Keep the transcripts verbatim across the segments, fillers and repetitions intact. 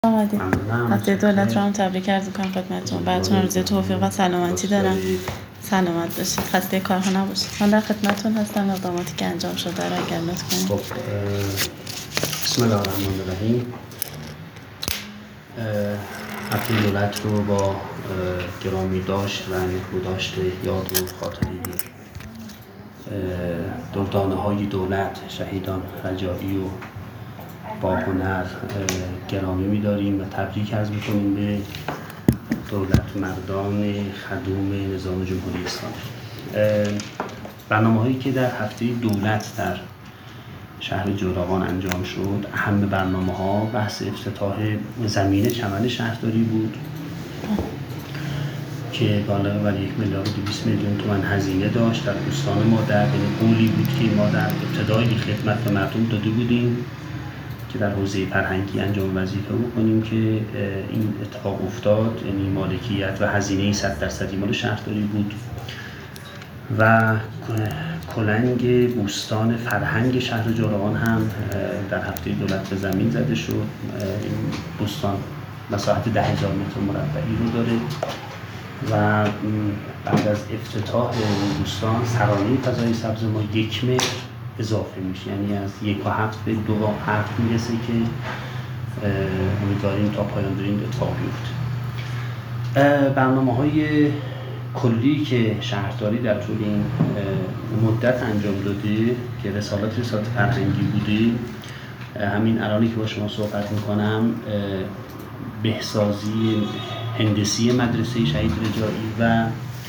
آمدید. هفته دولت رو هم تبریک عرض می‌کنم خدمتتون. براتون آرزوی توفیق و سلامتی دارم. سلامت باشید، خسته کارها نباشید. من در خدمتتون هستم. اقداماتی که انجام شده رو اگر لطف کنید. خب بسم الله الرحمن الرحیم. هفته دولت رو با گرامی داشت و نکوداشت یاد و خاطری دردانه های دولت، شهیدان رجایی و با هنر گرامی می‌داریم و تبریک عرض می‌کنیم به دولت مردان خدوم نظام جمهوری اسلامی. برنامه‌هایی که در هفته دولت در شهر جوراوان انجام شد، اهم برنامه‌ها بحث افتتاح زمین چمن شهرداری بود که بالغ بر یک میلیارد و دویست میلیون تومان هزینه داشت. در استان ما در قولی بود که ما در ابتدای خدمت به مردم داده بودیم که در حوزه فرهنگی انجام وظیفه بکنیم که این اتفاق افتاد، یعنی مالکیت و هزینه صد درصدی مال شهرداری بود و کلنگ بوستان فرهنگ شهر جوراوان هم در هفته دولت به زمین زده شد. این بوستان مساحت ده هزار متر مربعی رو داره و بعد از افتتاح این بوستان سرانه فضای سبز ما یک متر اضافه میشه، یعنی از یک و هفت به دو و هفت میرسه که امیدواریم تا پایان این اتفاق بیفته. برنامه های کلی که شهرداری در طول این مدت انجام داده که رسالت رسالت فرهنگی بوده، همین الانی که با شما صحبت میکنم بهسازی هندسی مدرسه شهید رجایی و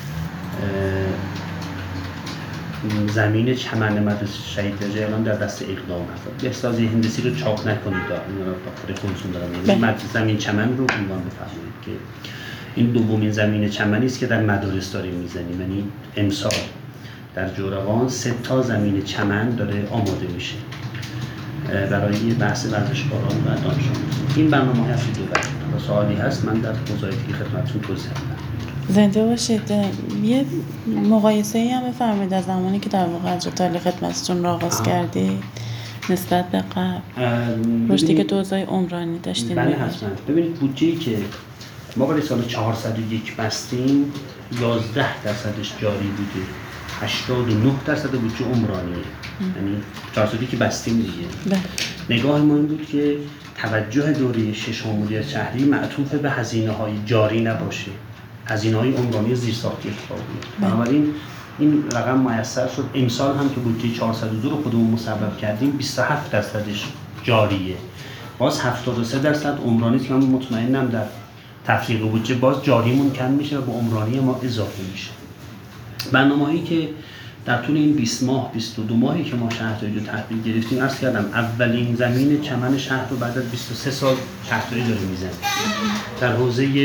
زمین چمن مدرسه شهید رجایی الان در دست اقدام هست. بهسازی هندسی رو چاپ نکنید، اینا رو خود خودتون دارم. یعنی زمین چمن رو عنوان بفرمایید که این دومین زمین چمنی است که در مدارس داریم میزنیم. یعنی امسال در جوراوان سه تا زمین چمن داره آماده میشه برای بحث ورزشکاران و دانش آموزان. این برنامه هفته دولت و سوالی هست من در موضوعی که خدمتتون توضیح میدم. زنده باشید. یه مقایسه‌ای هم بفرمایید از زمانی که در واقع اجرای خدمتتون را آغاز کردید نسبت به قبل، رشدی که دوزای عمرانی داشتیم. بله حتما. ببینید بودجه‌ای که ما برای سال چهارصد و یک بستیم یازده درصدش جاری بوده، هشتاد و نه درصد بودجه عمرانیه. یعنی چهارصد که بستیم دیگه. بله. نگاه ما این بود که توجه دوره شش مدیریت شهری معطوف به هزینه‌های جاری نباشه، هزینه‌های عمرانی زیرساختی اتفاق بیفته. بنابراین این رقم میسر شد. امسال هم که بودجه چهارصد و دو رو خودمون مصوب کردیم بیست و هفت درصدش جاریه، باز هفتاد و سه درصد عمرانی که من مطمئنم در تفریق بودجه باز جاریمون کم میشه و با عمرانی ما اضافه میشه. برنامه‌هایی که در طول این بیست ماه بیست و دو ماهی که ما شهرداری رو تحویل گرفتیم، عرض کردم اولین زمین چمن شهر رو بعد از بیست و سه سال شهرداری داره میزنه. در حوزه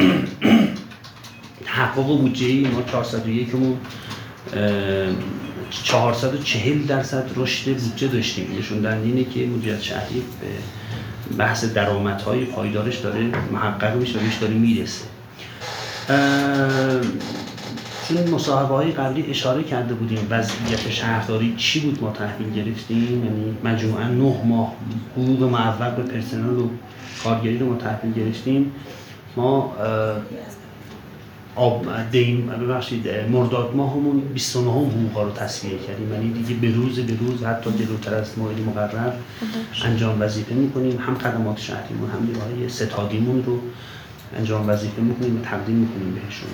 تحقق بودجه‌ای ما چهارصد و یک مون چهارصد و چهل درصد رشد بودجه داشتیم. نشون دهنده اینه که مدیریت شهری به بحث درآمدهای پایدارش داره محقق میشه و بهش داره میرسه. چون مصاحبه‌های قبلی اشاره کرده بودیم وضعیت شهرداری چی بود ما تحویل گرفتیم، یعنی مجموعاً نه ماه حقوق معوق به پرسنل و کارگری رو ما تحویل گرفتیم. ما آب دیم ببخشید مرداد ماهمون بیست و نه حقوقا رو تصویه کردیم، یعنی دیگه به روز به روز حتی جلوتر از موعد مقرر انجام وظیفه میکنیم. هم خدمات شهریمون هم نیروهای ستادیمون رو انجام وظیفه میکنیم و تقدیم میکنیم بهشون.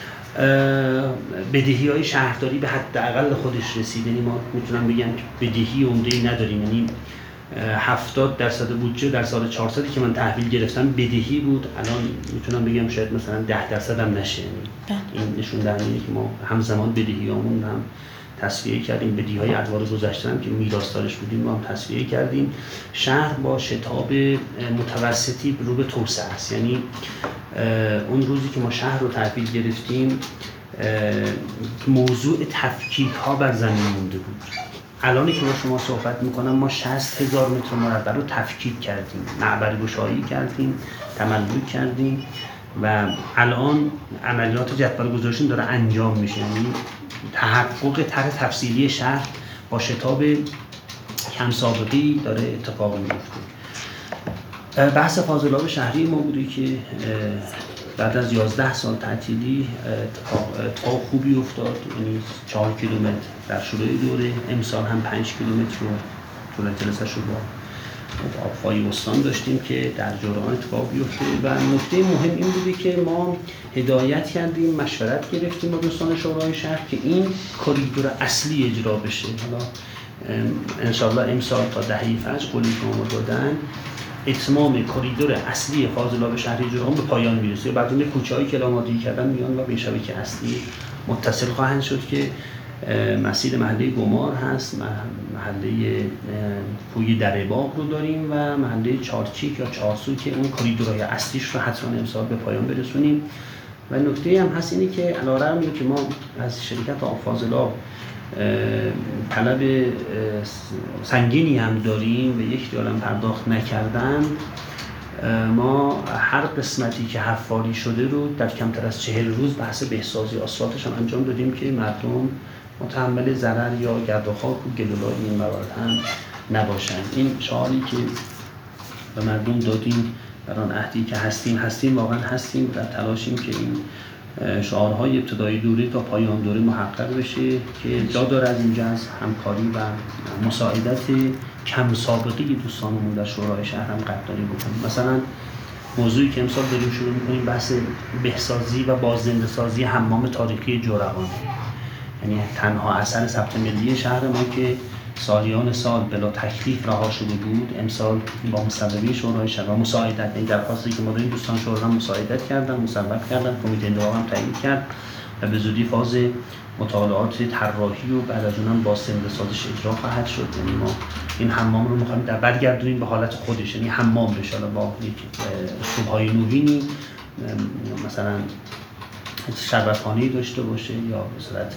بدهی های شهرداری به حداقل خودش رسید، یعنی ما میتونم بگم که بدهی عمده‌ای نداریم. یعنی هفتاد درصد بودجه در سال چهارصد که من تحویل گرفتم بدهی بود، الان میتونم بگم شاید مثلا ده درصد هم نشه. این نشون دهنده اینه که ما همزمان بدهیامون هم تصفیه کردیم، بدهی‌های ادوار گذشته هم که میراثدارش بودیم ما هم تصفیه کردیم. شهر با شتاب متوسطی رو به توسعه است، یعنی اون روزی که ما شهر رو تحویل گرفتیم موضوع تفکیک ها بر زمین مونده بود. الانی که با شما صحبت میکنم ما شصت هزار متر مربع رو تفکیک کردیم، معبرگشایی کردیم، تملک کردیم و الان عملیات جدول گذاشتن داره انجام میشه. یعنی تحقق طرح تفصیلی شهر با شتاب کم سابقه‌ای داره اتفاق میفته. بحث فاضلاب شهری ما بوده که بعد از یازده سال تعطیلی اتفاق خوبی افتاد، یعنی چهار کیلومتر در شروع دوره، امسال هم پنج کیلومتر رو طول جلسه رو با آبخوای استان داشتیم که در جرعان اتفاق بیفته و نکته مهم این بوده که ما هدایت کردیم، مشورت گرفتیم با دوستان شورای شهر که این کریدور اصلی اجرا بشه. حالا انشالله امسال تا دهه فجر قولی که ما دادن اتمام کریدور اصلی فاضلاب شهری جرعان به پایان میرسه. بعد اون کوچه‌هایی که آمادگی کردن میان و به شبکه اصلی متصل خواهند شد که مسیر محله گمار هست، محله کوی دره باغ رو داریم و محله چارچیک یا چارسو که اون کریدورهای اصلیش رو حتما امسال به پایان برسونیم. و نکته هم هست اینه که علیرغم اینکه که ما از شرکت آب فاضلاب طلب سنگینی هم داریم و یک ریال هم پرداخت نکردن، ما هر قسمتی که حفاری شده رو در کمتر از چهل روز بحث بهسازی آسفالتش هم انجام دادیم که مردم متحمل ضرر یا گرد و خاک و گلولای این موارد هم نباشن. این شعاری که به مردم دادیم در آن عهدی که هستیم هستیم واقعا هستیم، در تلاشیم که این شعارهای ابتدایی دوره تا پایان دوره محقق بشه که جا داره از اینجا از همکاری و مساعدت کم سابقی دوستانمون در شورای شهر هم قدردانی بکنیم. مثلا موضوعی که امسال داریم شروع می‌کنیم بحث بهسازی و باززنده سازی حمام تاریخی جرعان، یعنی تنها اثر ثبت ملی شهر ما که سالیان سال بلا تکلیف رها شده بود، امسال با مصوبه شورای شهر و مساعدت، این درخواستی که ما داریم دوستان شورا هم مساعدت کردن، مصوب کردن، کمیته انتخاب هم تایید کرد و به زودی فاز مطالعات طراحی و بعد از اونم باززنده سازیش اجرا خواهد شد. یعنی ما این حمام رو می‌خوایم در برگردونیم به حالت خودش، یعنی حمام بشه با یک اسلوب‌های نوینی، مثلا شربتخانه‌ای داشته باشه یا به صورت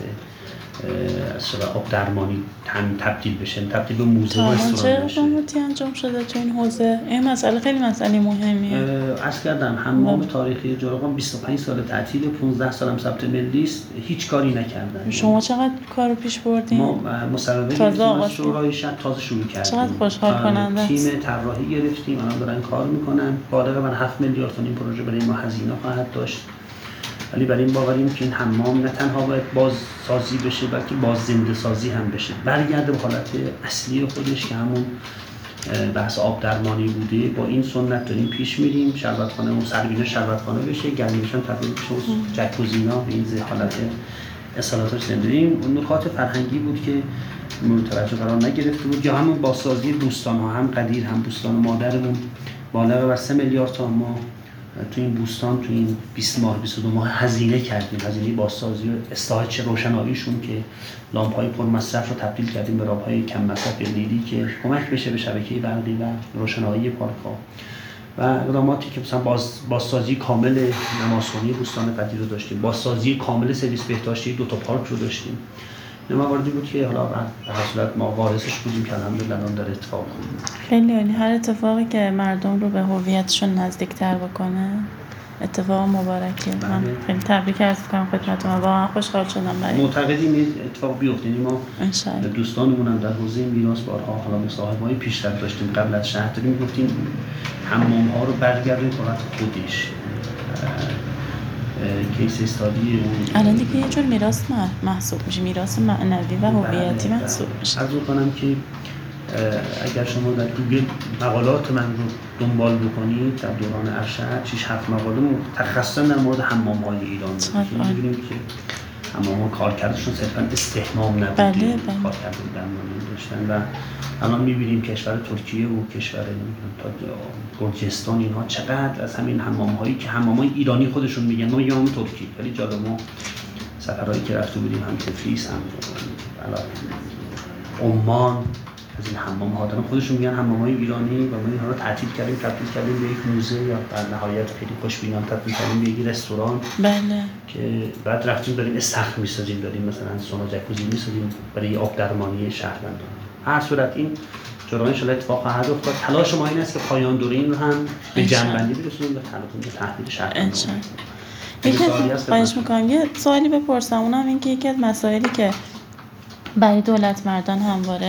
از شبه آب درمانی تبدیل بشه، تبدیل به موزه و رستوران بشه. چه اقداماتی انجام شده تو این حوزه؟ این مسئله خیلی مسئله مهمیه. عرض کردم حمام تاریخی جرعان بیست و پنج سال تعطیل، پانزده سال هم ثبت ملی است، هیچ کاری نکردن. شما چقدر کارو پیش بردین؟ ما مصوبه از شورای شهر تازه شروع کردیم. چقدر خوشحال کننده است. تیم طراحی گرفتیم، الان دارن کار میکنن. بالغ بر هفت میلیارد تومان این پروژه برای ما هزینه خواهد داشت. ولی برای این باوریم که این حمام نه تنها باید بازسازی بشه بلکه باززنده سازی هم بشه، برگرده به حالت اصلی خودش که همون بحث آب درمانی بوده. با این سنت داریم پیش میریم، شربتخانه و سربینه شربتخانه بشه، گرمیش هم تبدیل بشه و جکوزینا به این حالت اصالاتش زنده. این نکات فرهنگی بود که مورد توجه قرار نگرفته بود. یا همون بازسازی بوستان ها، هم قدیر هم بوستان مادرمون بالغ بر سه میلیارد تومان ما تو این بوستان تو این بیست ماه بیست و دو ماه هزینه کردیم، هزینه بازسازی و اصلاح روشناییشون که لامپ‌های پرمصرف رو تبدیل کردیم به لامپ‌های کم مصرف لیدی که کمک بشه به شبکه برقی و روشنایی پارک‌ها. و اقداماتی که مثلا باز بازسازی کامل نمازخانه بوستان قدیر رو داشتیم، بازسازی کامل سرویس بهداشتی دو تا پارک رو داشتیم. این مواردی بود که حالا به هر صورت ما وارثش بودیم که الحمدلله الان داره اتفاق میفته. خیلی عالی. هر اتفاقی که مردم رو به هویتشون نزدیک‌تر بکنه اتفاق مبارکیه. من خیلی تبریک عرض می‌کنم خدمتتون، واقعا خوشحال شدم. برای معتقدیم این اتفاق بیفته. ما دوستانمون هم در حوزه میراث بارها حالا مصاحبه‌های پیشرفت داشتیم قبل از شهرداری، میگفتیم حمام‌ها رو برگردونیم به حالت خودش. کیس استادی الان دیگه یه جور میراث محسوب میشه، میراث معنوی و هویتی محسوب میشه. عرض می‌کنم که اگر شما در گوگل مقالات من رو دنبال بکنید در دوران ارشد شش هفت مقاله متخصصا در مورد حمام‌های ایران بود. می‌بینیم که حمام‌ها کارکردشون صرفاً استحمام نبوده، بله بله. کارکرد درمانی داشتن و الان می‌بینیم کشور ترکیه و کشور تا گرجستان اینها چقدر از همین حمام‌هایی که حمام‌های ایرانی خودشون میگن، ما میگیم ترکی، ولی جالب ما سفرهایی که رفته بودیم هم تفلیس هم عمان از این حمام‌ها دارن خودشون میگن حمام‌های ایرانی و ما اینها رو تعطیل کردیم، تبدیل کردیم به یک موزه یا در نهایت خیلی خوشبینانه تبدیل کردیم به یک رستوران. بله. که بعد رفتیم داریم استخر می‌سازیم، داریم مثلا سونا جکوزی می‌سازیم برای آب درمانی شهروندان. هر صورت این جرعان ان اتفاق خواهد افتاد. تلاش ما این است که پایان دوره این رو هم به جنبندی برسونیم و تلاش به تحویل شهروندان. یکی خواهش می‌کنم یه سوالی بپرسم، اونم این که یکی از مسائلی که برای دولت مردان همواره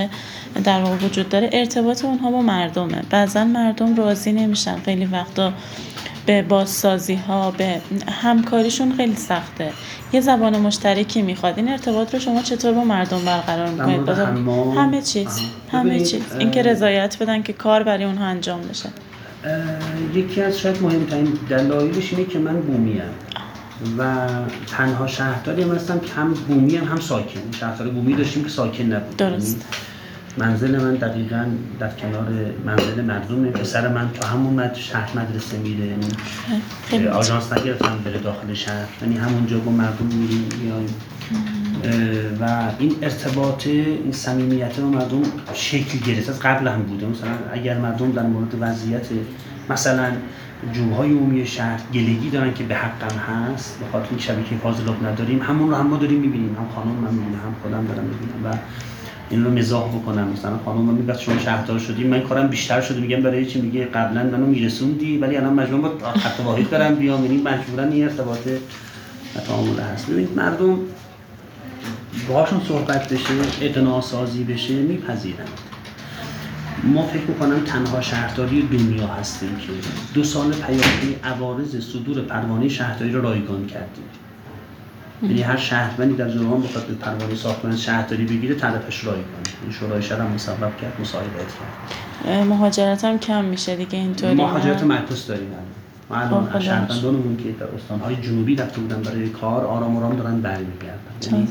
در واقع وجود داره ارتباط اونها با مردمه. بعضا مردم راضی نمیشن، خیلی وقتا به بازسازی ها، به همکاریشون خیلی سخته. یه زبان مشترکی میخواد. این ارتباط رو شما چطور با مردم برقرار میکنید؟ با همه چیز همه چیز اینکه رضایت بدن که کار برای اونها انجام بشه. یکی از شاید مهمترین دلایلش اینه که من بومیم و تنها شهرداری هم هستم که هم بومی هم هم ساکن. شهردار بومی داشتیم که ساکن نبود. درست. منزل من دقیقاً در کنار منزل مردم، پسر من تا همون مد شهر مدرسه میره، یعنی آژانس نگرفتم بره داخل شهر، یعنی همونجا با مردم میریم میایم و این ارتباط، این صمیمیت با مردم شکل گرفت. از قبل هم بوده. مثلا اگر مردم در مورد وضعیت مثلا جوهای عمومی شهر گلگی دارن که به حقم هست، به خاطر این شبکه فاضلاب نداریم، همون رو هم ما داریم میبینیم، هم خانم من میبینم، هم خودم دارم میبینم و این رو مزاح بکنم. مثلا خانم من میگه شما شهردار شدی، من کارم بیشتر شده، میگم برای چی؟ میگه قبلا منو میرسوندی ولی الان مجبورم با خط واحد برم بیام، یعنی مجبورا این ارتباط تعامل هست. ببینید مردم باهاشون صحبت بشه، اقناع سازی بشه، میپذیرن. ما فکر میکنم تنها شهرداری دنیا هستیم که دو سال پیاپی عوارض صدور پروانه شهرداری رو رایگان کردیم. یعنی هر شهروندی در جریان بخواد به پروانه ساختمان شهرداری بگیره طرفش رایگان. این شورای شهر هم مسبب کرد، مصاحبت کرد. مهاجرت هم کم میشه دیگه اینطوری. مهاجرت معکوس داریم ما الان. شهروندانمون که در استان‌های جنوبی رفته بودن برای کار آرام آرام دارن برمیگردن. یعنی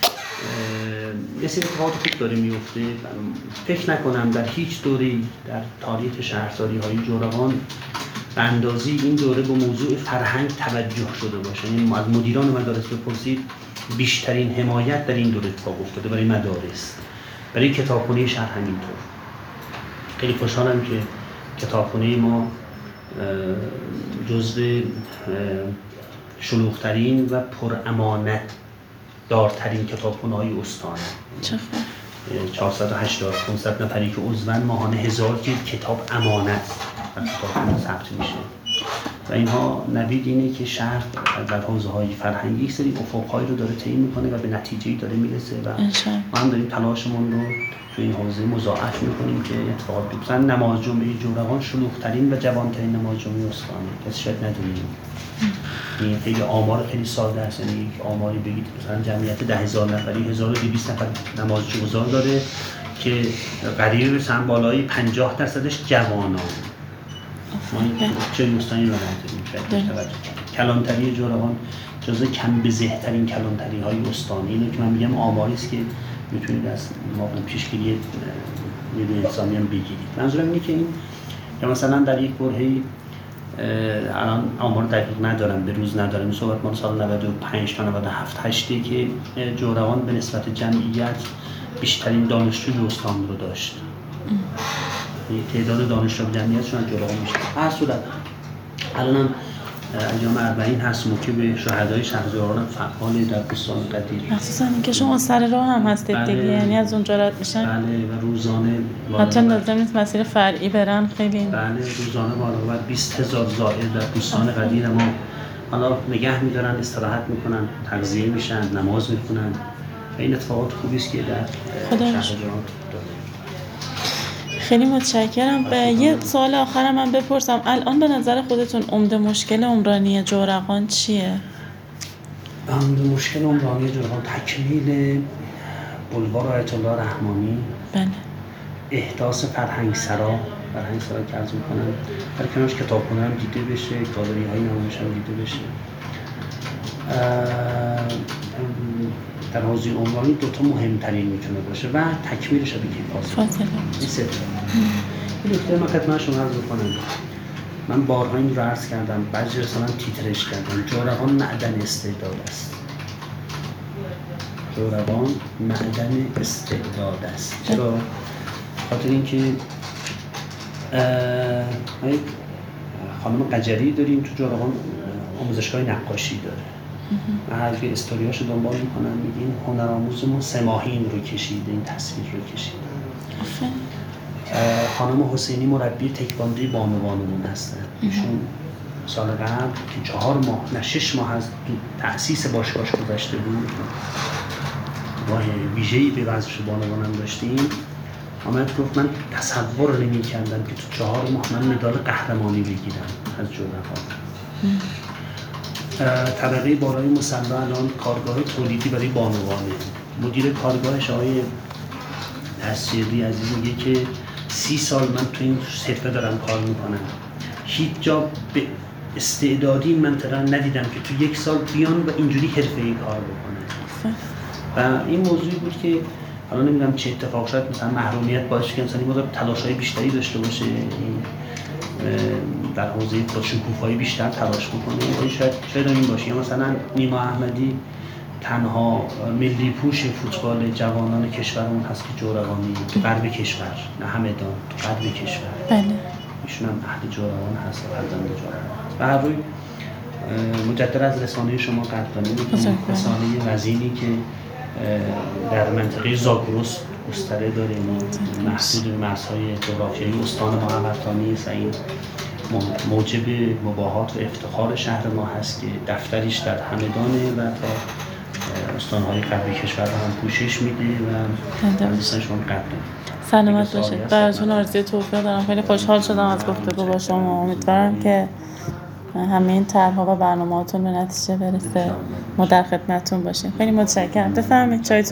یه سری اتفاقات خوب داره میفته. فکر نکنم در هیچ دوره‌ای در تاریخ شهرداری‌های جورقان به اندازه این دوره به موضوع فرهنگ توجه شده باشه. یعنی از مدیران مدارس بپرسید بیشترین حمایت در این دوره اتفاق افتاده برای مدارس، برای کتابخانه شهر همینطور. خیلی خوشحالم که کتابخانه ما جزو شلوغ‌ترین و پرامانت دارترین کتابخانه‌های استانه. چه چهارصد و هشتاد پانصد نفری که عضوان ماهانه هزار جلد کتاب امانت در کتابخانه ثبت میشه و اینها نوید اینه که شهر در حوزه‌های فرهنگی یک سری افق‌هایی رو داره طی می‌کنه و به نتیجه‌ای داره میرسه و ما هم داریم تلاشمون رو تو این حوزه مضاعف می‌کنیم که اتفاقات بیفته. مثلا نماز جمعه جورقان شلوغ‌ترین و جوان‌ترین نماز جمعه استانه. کسی شاید ندونید. این خیلی آمار خیلی ساده است. یعنی یک آماری بگید مثلا جمعیت ده هزار نفری هزار و دویست نفر نمازگزار داره که قریب به سن بالای پنجاه درصدش جوانان. ما این چه استانی رو نداریم. کلانتری جورقان جزو کم بزهترین کلانتری های استانی. اینه که من میگم آماری است که میتونید از ما پیشگیری نیروی انسانی هم بگیرید. منظورم اینه که این یا مثلا در یک برهه‌ای الان آمار دقیق ندارم، به روز ندارم، این صحبت ما سال نود و پنج تا نود و هفت هشت که جورقان به نسبت جمعیت بیشترین دانشجوی استان رو داشت. تعداد دانشجو جمعیتشون از جورقان بیشتر. هر صورت الانم ایام اربعین هست که به شهدای شهر جورقان فعال در بستان قدیر. مخصوصا اینکه شما سر راه هم هستید دیگه، یعنی از اونجا رد میشن. بله و روزانه حتی لازم نیست مسیر فرعی برن خیلی. بله روزانه بالا بیست هزار زائر در بستان قدیر ما حالا نگه میدارن، استراحت میکنن، تغذیه میشن، نماز میخونن و این اتفاقات خوبی است که در شهر جورقان خیلی متشکرم. به یه سوال آخرم من بپرسم، الان به نظر خودتون عمده مشکل عمرانی جورقان چیه؟ عمده مشکل عمرانی جورقان تکمیل بلوار آیت الله رحمانی. بله. احداث فرهنگ سرا، فرهنگ سرا که عرض میکنم در کنارش کتابخانه هم دیده بشه، گالری های نمایش هم دیده بشه. در حوزه عمرانی دو تا مهمترین میتونه باشه و تکمیل شبکه فاضلاب. این سه تا. این نکته من خدمت شما عرض می‌کنم. من بارها این رو عرض کردم، بعضی رسانه‌ها تیترش کردن. جورقان معدن استعداد است. جورقان معدن استعداد است. چرا؟ خاطر اینکه خانم قجری داریم تو جورقان آموزشگاه نقاشی داره. من هر که استوریاشو دنبال میکنم میگیم هنرآموزمون سه ماهی این رو کشیده، این تصویر رو کشیده. خانم حسینی مربی تکواندوی بانوانمون هستن. ایشون سال قبل که چهار ماه نه شش ماه از تأسیس باشگاهش گذشته بود، ماه ویژه‌ای به ورزش بانوان هم داشتیم. آمد گفت من تصور نمی کردم که تو چهار ماه من مدال قهرمانی بگیرم از جرقا. طبقه بالای مصلا الان کارگاه تولیدی برای بانوانه. مدیر کارگاهش آقای تسجیلی عزیز میگه که سی سال من تو این حرفه دارم کار میکنم، هیچ جا به استعدادی من ترا ندیدم که تو یک سال بیان و اینجوری حرفه‌ای کار بکنه. و این موضوعی بود که حالا نمیدونم چه اتفاق شد، مثلا محرومیت باعث که انسانی مقدار تلاش‌های بیشتری داشته باشه، در حوزه شکوفایی بیشتر تلاش بکنه. شاید شاید این باشه. مثلا نیما احمدی تنها ملی پوش فوتبال جوانان کشورمون هست که جورقانی تو غرب کشور، نه همدان، تو غرب کشور. بله. ایشون هم اهل جورقان هست، فرزند جورقان. به هر روی مجدد از رسانه شما قدردانی می‌کنم، رسانه وزینی که در منطقه زاگرس گستره داره، محدود مرزهای جغرافیایی استان ما همرتانی است. این موجب مباهات و افتخار شهر ما هست که دفتریش در همدانه و تا استان‌های غربی کشور هم پوشش میده و دوستان شما قدردانی. سلامت باشید. براتون آرزوی توفیق دارم. خیلی خوشحال شدم از گفتگو با شما. امیدوارم که همه این طرح‌ها و برنامه‌هاتون به نتیجه برسه. ما در خدمتتون باشیم. خیلی متشکرم. بفرمایید چای